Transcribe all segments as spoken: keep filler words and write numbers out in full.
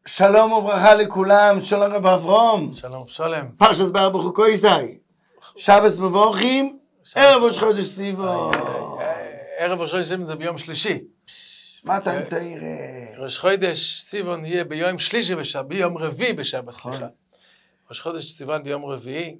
שלום וברכה לכולם, שלום רב אברום. שלום, שלום. פרשת ברוך הוא קויסאי. שבס מבורכים, ערב ראש חודש סיוון. ערב ראש חודש סיוון זה ביום שלישי. מתן תראה. ראש חודש סיוון יהיה ביום שלישי בשבת, ביום רביעי בשבת, סליחה. ראש חודש סיוון ביום רביעי,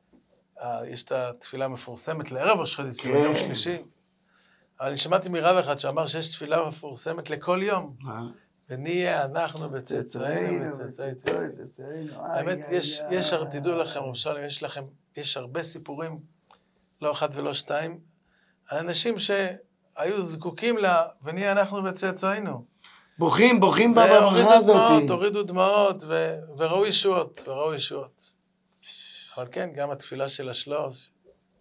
יש את התפילה המפורסמת לערב ראש חודש סיוון, יום שלישי. אבל אני שמעתי מרב אחד שאמר שיש תפילה מפורסמת לכל יום. ונהיה אנחנו בצאצאינו, בצאצאינו. האמת, יש, תדעו לכם, רב שלום, יש לכם, יש הרבה סיפורים, לא אחד ולא שתיים, על אנשים שהיו זקוקים לה, ונהיה אנחנו בצאצאינו. בוכים, בוכים בברכה הזאת. הורידו דמעות, וראו ישועות, וראו ישועות. אבל כן, גם התפילה של השלוש,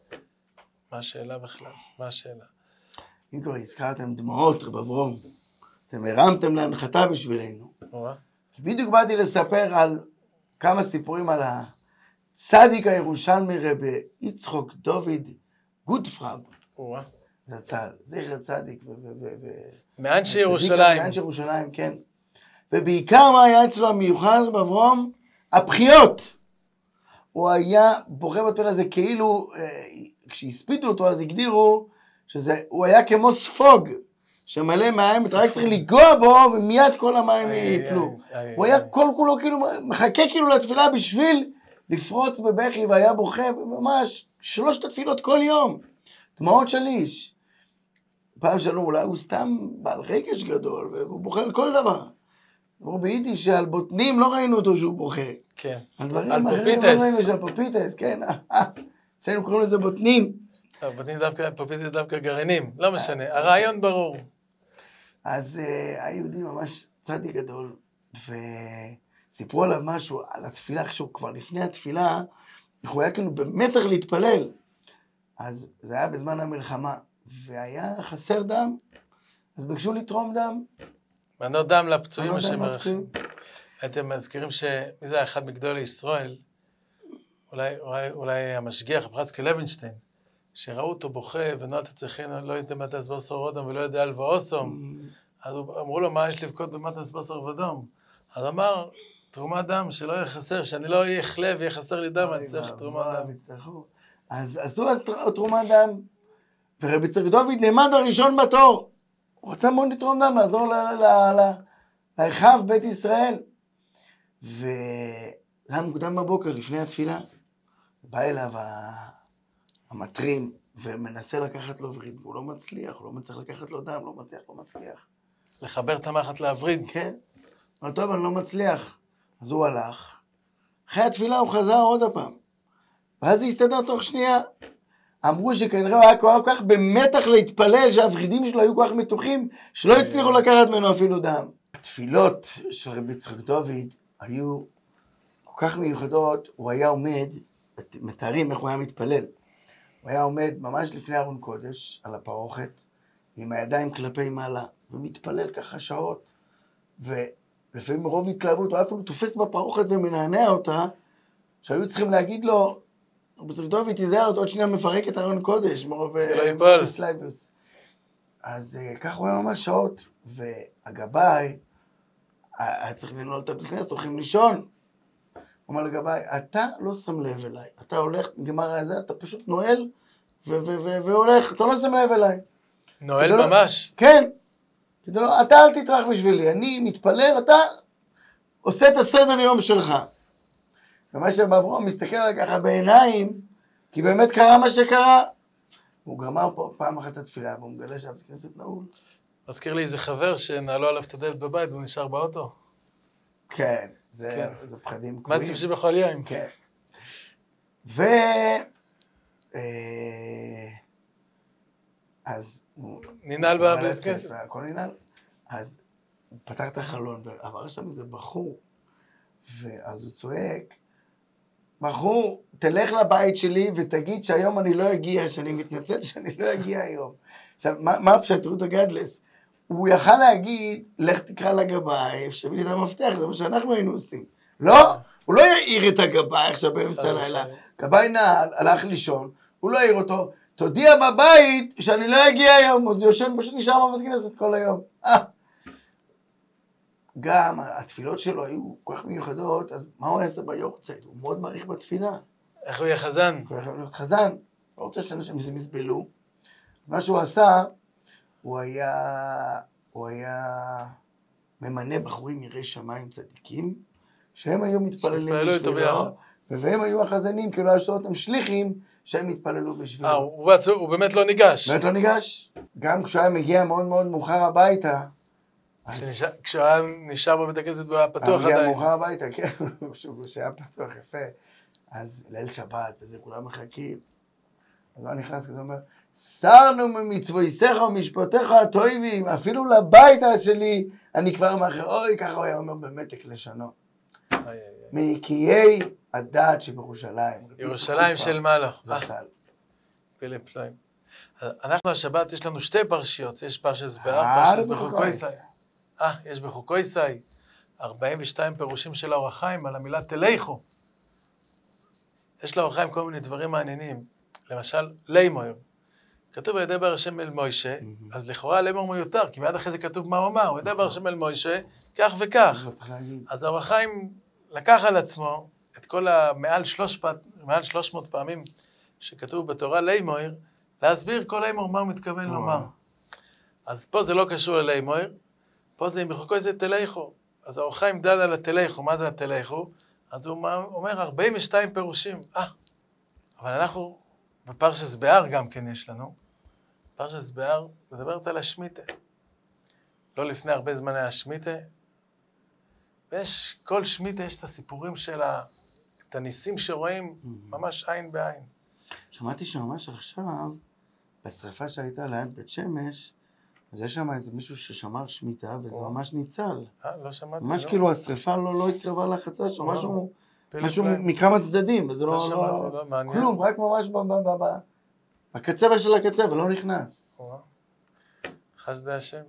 מה השאלה בכלל? מה השאלה? אם כבר הזכרתם דמעות, רב אברום, אתם הרמתם להנחתה בשבילנו. כי בדיוק באתי לספר על כמה סיפורים על הצדיק הירושלמי רבי יצחק דוד גוטפרב. זצ"ל, זכר צדיק. מאנשי ירושלים. מאנשי ירושלים, כן. ובעיקר מה היה אצלו המיוחד, רב אברום? הבכיות. הוא היה בוכה בתפילה הזה כאילו, כשהספידו אותו אז הגדירו, שהוא היה כמו ספוג. שמלא מים, אתה רק צריך לגוע בו, ומיד כל המים ייפלו. הוא היה כל כולו כאילו, מחכה כאילו לתפילה בשביל לפרוץ בבכי, והיה בוכה, ממש, שלושת התפילות כל יום. דמעות של איש. פעם שלנו, אולי הוא סתם בעל רגש גדול, והוא בוכה על כל דבר. אמרו ביידיש שעל בוטנים לא ראינו אותו שהוא בוכה. כן. על פופיטס. על פופיטס, כן. אצלנו קוראים לזה בוטנים. בוטנים דווקא, פופיטס דווקא גרעינים, לא משנה. הרעיון ברור. אז היהודי ממש צדיק גדול, וסיפרו עליו משהו, על התפילה, כשהוא כבר לפני התפילה, הוא היה כאילו במתח להתפלל. אז זה היה בזמן המלחמה, והיה חסר דם, אז ביקשו לתרום דם. מנות דם לפצועים השם ערכים. אתם מזכירים שמי זה היה אחד מגדולי ישראל, אולי, אולי, אולי המשגיח, פרצקי לוינשטיין, שראו אותו בוכה, ונועד הצריכין, לא יודעים מתי סבוסר ודום, ולא יודע על ואוסום. אז אמרו לו, מה יש לבכות במתי סבוסר ודום? אז אמר, תרומת דם, שלא יהיה חסר, שאני לא אהיה חלב, ויהיה חסר לי דם, אני צריך תרומת דם. אז עשו אז תרומת דם, ורבי יצחק דוד נעמד הראשון בתור. הוא רצה מאוד לתרום דם, לעזור לאחיו בית ישראל. והיה מוקדם בבוקר, לפני התפילה, בא אליו המטרים, ומנסה לקחת לו וריד, והוא לא מצליח, הוא לא מצליח לקחת לו דם, לא מצליח, לא מצליח. לחבר את המחט להווריד. כן. אבל טוב, אני לא מצליח. אז הוא הלך. אחרי התפילה הוא חזר עוד הפעם. ואז זה הסתדר תוך שנייה. אמרו שכנראה הוא היה כל כך במתח להתפלל, שהוורידים שלו היו כל כך מתוחים, שלא הצליחו לקחת ממנו אפילו דם. התפילות של רבי יצחק דוד היו כל כך מיוחדות, הוא היה עומד, מתארים איך הוא היה מתפלל. הוא היה עומד ממש לפני ארון קודש, על הפרוכת, עם הידיים כלפי מעלה, ומתפלל ככה שעות, ולפעמים מרוב התלהבות, הוא היה אפילו תופס בפרוכת ומנענע אותה, שהיו צריכים להגיד לו, רבי יצחק דוד תיזהר, עוד שנייה מפרק את ארון קודש, מרוב סלייבוס. אז ככה הוא היה ממש שעות, והגבאי, היה צריך לנעול את הבית כנסת, הולכים לישון. הוא אומר לגבאי, אתה לא שם לב אליי, אתה הולך, נגמר הזה, אתה פשוט נועל, והולך, אתה לא שם לב אליי. נועל ממש? כן. אתה אל תטרח בשבילי, אני מתפלל, אתה עושה את הסדר יום שלך. ומה שבאברום מסתכל עליי ככה בעיניים, כי באמת קרה מה שקרה. הוא גמר פה פעם אחת התפילה, והוא מגלה שהבית כנסת נעול. מזכיר לי איזה חבר שנעלו עליו את הדלת בבית, והוא נשאר באוטו. כן, זה פחדים קבועים. מצים שבכל יום. כן. ו... אז הוא... ננעל בבית כנסת. והכל ננעל. אז הוא פתח את החלון, ועבר שם איזה בחור, ואז הוא צועק, בחור, תלך לבית שלי ותגיד שהיום אני לא אגיע, שאני מתנצל שאני לא אגיע היום. עכשיו, מה, מה הפשטות הגדלס? הוא יכל להגיד, לך תקרא לגבאי, שתביא לי את המפתח, זה מה שאנחנו היינו עושים. לא, הוא לא יעיר את הגבאי עכשיו באמצע הלילה. גבאי נעל, הלך לישון, הוא לא יעיר אותו, תודיע בבית שאני לא אגיע היום, אז יושן פשוט נשאר בבית כנסת כל היום. גם התפילות שלו היו כל כך מיוחדות, אז מה הוא יעשה ביורצייט? הוא מאוד מעריך בתפילה. איך הוא יהיה חזן? הוא יכול להיות חזן, לא רוצה שאנשים יסבלו. מה שהוא עשה, הוא היה, הוא היה ממנה בחורים יראי שמיים צדיקים, שהם היו מתפללים בשבילו, והם היו החזנים, כאילו יש לו אותם שליחים, שהם התפללו בשבילו. אה, הוא, הוא באמת לא ניגש. באמת לא ניגש. גם כשהוא היה מגיע מאוד מאוד מאוחר הביתה, כשהוא היה נשאר בבית הכנסת והוא היה פתוח עדיין. היה מאוחר הביתה, כן, כשהוא היה פתוח יפה. אז ליל שבת, וזה כולם מחכים. אז הוא נכנס כזה, אומר, סרנו ממצוותיך ומשפטיך הטובים, אפילו לביתה שלי, אני כבר מאחר, אוי, ככה הוא היה אומר במתק לשונו. מקיי הדת שבירושלים. ירושלים של מעלה. זכל. פלא פלאים. אנחנו השבת, יש לנו שתי פרשיות, יש פרשת זבח, פרשת בחוקויסי. אה, יש בחוקויסי, ארבעים ושתיים פירושים של האור החיים על המילה תלכו. יש לאור החיים כל מיני דברים מעניינים. למשל, לימויר. כתוב וידבר השם אל מוישה, אז לכאורה לימויר מיותר, כי מיד אחרי זה כתוב מה הוא אמר, וידבר השם אל מוישה, כך וכך. אז האור החיים לקח על עצמו את כל המעל שלוש מאות פעמים שכתוב בתורה לימויר, להסביר כל לימויר מה הוא מתכוון לומר. אז פה זה לא קשור ללימויר, פה זה בחוקוי זה תלכו. אז האור החיים דן על התלכו, מה זה התלכו? אז הוא אומר ארבעים ושתיים פירושים. אה, אבל אנחנו בפרשת זבח גם כן יש לנו. פרשת זבח מדברת על השמיטה. לא לפני הרבה זמן היה השמיטה. ויש, כל שמיטה יש את הסיפורים שלה, את הניסים שרואים ממש עין בעין. שמעתי שממש עכשיו, בשריפה שהייתה ליד בית שמש, אז יש שם איזה מישהו ששמר שמיטה, וזה ממש ניצל. אה, לא שמעתי. ממש כאילו השריפה לא התקרבה לחצה שם, משהו... משהו מכמה צדדים, וזה לא, לא, לא, לא כלום, רק ממש ב, ב, ב, ב, בקצה של הקצה, ולא נכנס. חסדי השם.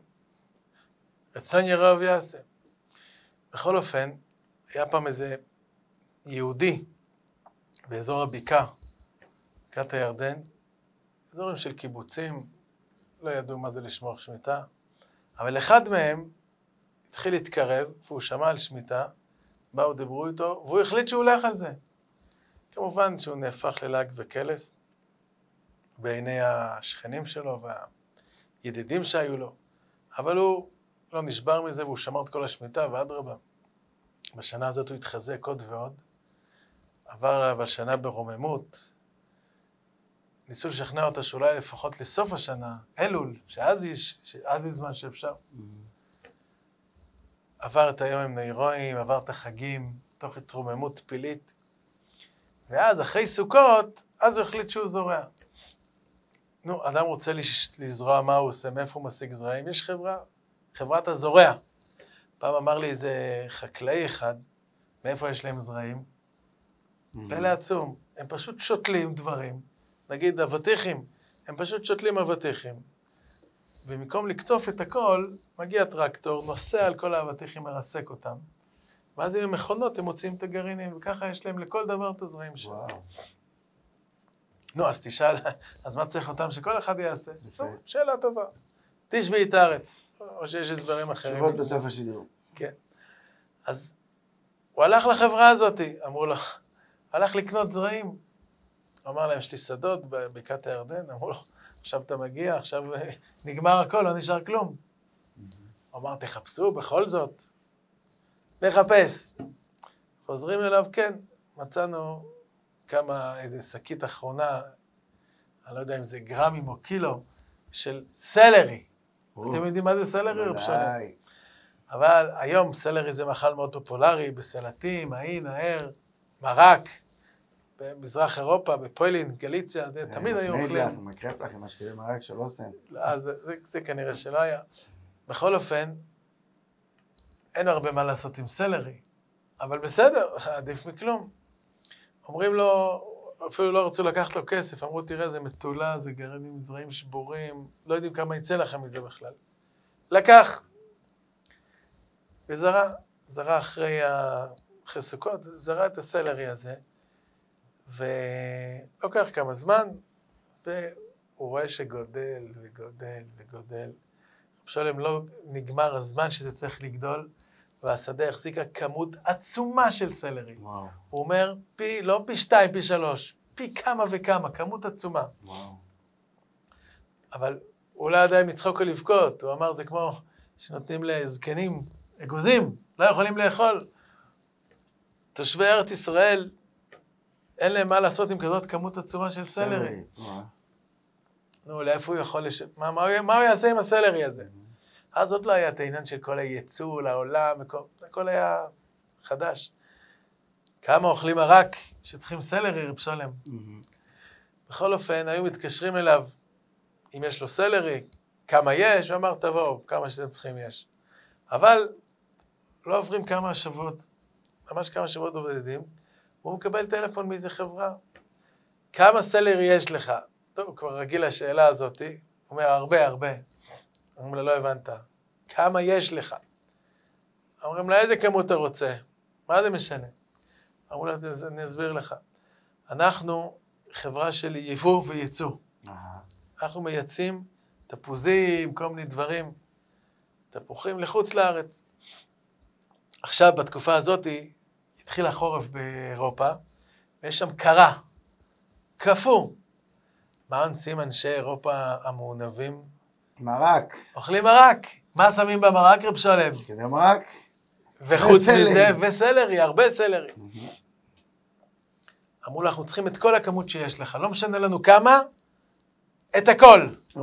רצון יראה ויעשה. בכל אופן, היה פעם איזה יהודי באזור הבקעה, בקעת הירדן, אזורים של קיבוצים, לא ידעו מה זה לשמור שמיטה, אבל אחד מהם התחיל להתקרב, והוא שמע על שמיטה, באו, דיברו איתו, והוא החליט שהוא הולך על זה. כמובן שהוא נהפך ללעג וקלס בעיני השכנים שלו והידידים שהיו לו, אבל הוא לא נשבר מזה והוא שמר את כל השמיטה, ואדרבה. בשנה הזאת הוא התחזק עוד ועוד, עבר עליו השנה ברוממות, ניסו לשכנע אותה שאולי לפחות לסוף השנה, אלול, שאז היא זמן שאפשר. עבר את היום עם נעירואים, עבר את החגים, תוך התרוממות פילית. ואז, אחרי סוכות, אז הוא החליט שהוא זורע. נו, אדם רוצה לזרוע מה הוא עושה, מאיפה הוא משיג זרעים? יש חברה, חברת הזורע. פעם אמר לי איזה חקלאי אחד, מאיפה יש להם זרעים? פלא עצום. הם פשוט שותלים דברים. נגיד, אבטיחים, הם פשוט שותלים אבטיחים. ומקום לקטוף את הכל, מגיע טרקטור, נוסע על כל האבטיחים, מרסק אותם. ואז עם המכונות הם מוציאים את הגרעינים, וככה יש להם לכל דבר את הזרעים שלהם. וואו. נו, אז תשאל, אז מה צריך אותם שכל אחד יעשה? נו, שאלה טובה. תשבי את הארץ, או שיש הסברים אחרים. תשובות בסוף השידור. כן. אז הוא הלך לחברה הזאת, אמרו לו, הלך לקנות זרעים. הוא אמר להם, יש לי שדות בבקעת הירדן, אמרו לו, עכשיו אתה מגיע, עכשיו נגמר הכל, לא נשאר כלום. הוא אמר, תחפשו בכל זאת. נחפש. חוזרים אליו, כן, מצאנו כמה, איזה שקית אחרונה, אני לא יודע אם זה גרמים או קילו, של סלרי. אתם יודעים מה זה סלרי? ודאי. אבל היום סלרי זה מאכל מאוד פופולרי, בסלטים, העין, הער, מרק. במזרח אירופה, בפוילין, גליציה, זה תמיד היו אוכלים. הוא מקרפ לך עם משקיעים מרק של אוסם. אז זה כנראה שלא היה. בכל אופן, אין הרבה מה לעשות עם סלרי, אבל בסדר, עדיף מכלום. אומרים לו, אפילו לא רצו לקחת לו כסף, אמרו, תראה, זה מטולה, זה גרעינים זרעים שבורים, לא יודעים כמה יצא לכם מזה בכלל. לקח, וזרע, זרע אחרי, אחרי סוכות, זרע את הסלרי הזה, ולוקח כמה זמן, והוא רואה שגודל וגודל וגודל. שלם לא נגמר הזמן שזה צריך לגדול, והשדה החזיקה כמות עצומה של סלרי. וואו. הוא אומר, פי, לא פי שתיים, פי שלוש, פי כמה וכמה, כמות עצומה. וואו. אבל הוא לא ידע אם לצחוק או לבכות, הוא אמר, זה כמו שנותנים לזקנים, אגוזים, לא יכולים לאכול. תושבי ארץ ישראל, אין להם מה לעשות עם כזאת כמות עצומה של סלרי. וואו. נו, לאיפה הוא יכול לש... מה, מה, הוא, מה הוא יעשה עם הסלרי הזה? אז עוד לא היה את העניין של כל הייצוא לעולם, וכל... הכל היה חדש. כמה אוכלים מרק שצריכים סלרי, רב שלם. בכל אופן, היו מתקשרים אליו, אם יש לו סלרי, כמה יש, הוא אמר, תבואו, כמה שאתם צריכים יש. אבל לא עוברים כמה שבועות, ממש כמה שבועות עובדים, והוא מקבל טלפון מאיזה חברה. כמה סלרי יש לך? טוב, הוא כבר רגיל לשאלה הזאת, הוא אומר, הרבה, הרבה. אומרים לה, לא הבנת. כמה יש לך? אומרים לה, איזה כמות אתה רוצה? מה זה משנה? אמרו לה, אני אסביר לך. אנחנו חברה של יבוא וייצוא. אנחנו מייצאים תפוזים, כל מיני דברים, תפוחים לחוץ לארץ. עכשיו, בתקופה הזאת, התחיל החורף באירופה, ויש שם קרה, קפוא. מה עושים אנשי אירופה המעונבים? מרק. אוכלים מרק. מה שמים במרק, רב שלם? כדי מרק. וחוץ מזה, וסלרי, הרבה סלרי. אמרו לו, אנחנו צריכים את כל הכמות שיש לך, לא משנה לנו כמה, את הכל.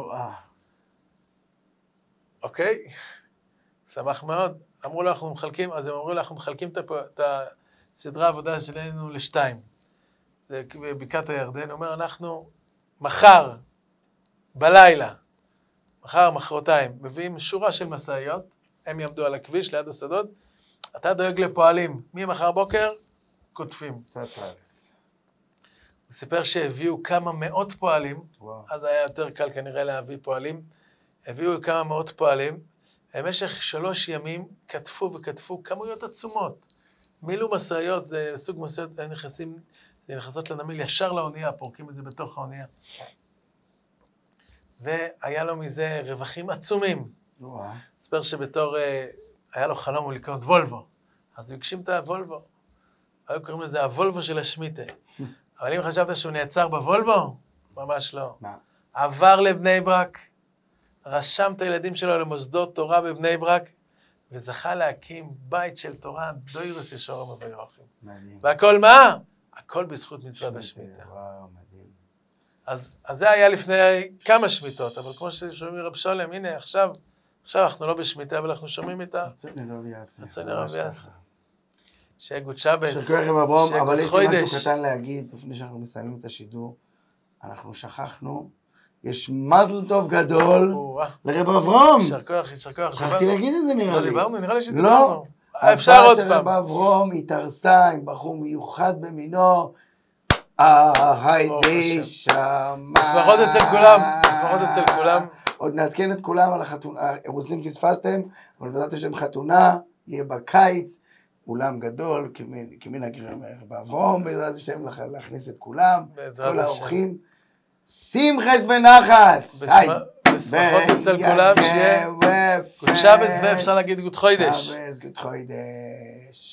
אוקיי? שמח מאוד. אמרו לו, אנחנו מחלקים, אז הם אמרו לו, אנחנו מחלקים את הסדרה העבודה שלנו לשתיים. זה בבקעת הירדן, הוא אומר, אנחנו מחר, בלילה, מחר, מחרתיים, מביאים שורה של מסעיות, הם יעמדו על הכביש ליד השדות, אתה דואג לפועלים, ממחר בוקר, כותפים. צצץ. הוא סיפר שהביאו כמה מאות פועלים, וואו. אז היה יותר קל כנראה להביא פועלים, הביאו כמה מאות פועלים, במשך שלוש ימים כתפו וכתפו כמויות עצומות. מילאו מסעיות, זה סוג מסעיות, הם נכנסים, זה נכנסות לנמיל ישר לאונייה, פורקים את זה בתוך האונייה. והיה לו מזה רווחים עצומים. וואו. ספר שבתור, היה לו חלום הוא לקנות וולבו. אז הוא הגשים את הוולבו. היו קוראים לזה הוולבו של השמיטה. אבל אם חשבת שהוא נעצר בוולבו, ממש לא. מה? עבר לבני ברק, רשם את הילדים שלו למוסדות תורה בבני ברק, וזכה להקים בית של תורה, דוירוס ישורם ובירוחם. מדהים. והכל מה? הכל בזכות מצוות השמיטה. וואו, מדהים. אז, אז זה היה לפני כמה שמיטות, אבל כמו ששומעים רב שולם, הנה עכשיו, עכשיו אנחנו לא בשמיטה, אבל אנחנו שומעים את ה... רצון לרב יעשה. רצון לרב יעשה. שיהיה גוד שבס, שכוח עם אברהם, שיהיה אבל גוד יש לי משהו חוידש. קטן להגיד, לפני שאנחנו מסיימים את השידור, אנחנו שכחנו, יש מזל טוב גדול או-אה. לרב אברהם. יישר כוח, יישר כוח. שכחתי להגיד את זה נראה לא לי. דיברנו, נראה לי לא. שדיברנו. אפשר עוד הבת של פעם. רב אברהם התארסה עם בחור מיוחד במינו, אה, היידי שמה. בשמחות אצל כולם, בשמחות אצל כולם. עוד נעדכן את כולם על החתונה, אירוסים פספסתם, אבל בעזרת השם חתונה, יהיה בקיץ, אולם גדול, כמין- כמנהג רב אברהם, בעזרת השם להכניס את כולם, בעזרת כל השם. האורחים. שמחס ונחס. בשמ- היי. בשמחות אצל כולם, שיהיה ויגב גוד שבס, ואפשר להגיד גוד חוידש. שבס, גוד חוידש.